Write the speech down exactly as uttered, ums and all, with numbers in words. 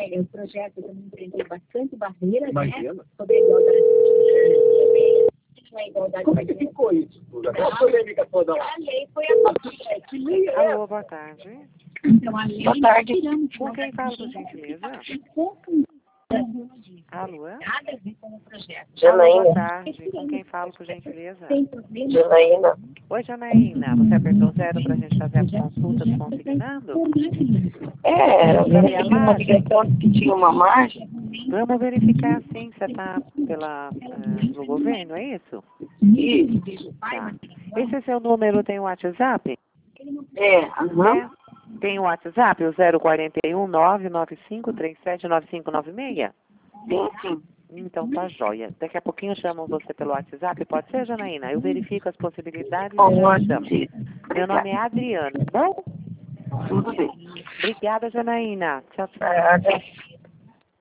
é, o projeto eu enfrentei bastante barreira, Imagina. né? Sobre a igualdade de a igualdade. Como é que ficou isso? A polêmica toda lá. A lei foi aprovada. Que lei é Alô, boa tarde. Então, a lei... Boa tarde. Com quem falo, por gentileza? Alô? Nada a ver com o projeto. Alô, boa Janaína. tarde. Com quem falo, por gentileza? Tem problema. Janaína. Oi, Janaína. Você apertou zero para a gente fazer a consulta do consignado? É, eu vi uma ligação que tinha uma margem. Vamos verificar sim, você está pela, eh, no governo, é isso? Isso. Tá. Esse é seu número, tem o WhatsApp? É, aham. É. Tem o WhatsApp, o zero quatro um nove nove cinco três sete nove cinco nove seis? Sim, sim. Então tá joia. Daqui a pouquinho chamam você pelo WhatsApp, pode ser, Janaína? Eu verifico as possibilidades e já chamo. Meu nome é Adriana, tá bom? Tudo bem. Obrigada, Janaína. Tchau, tchau. Ah,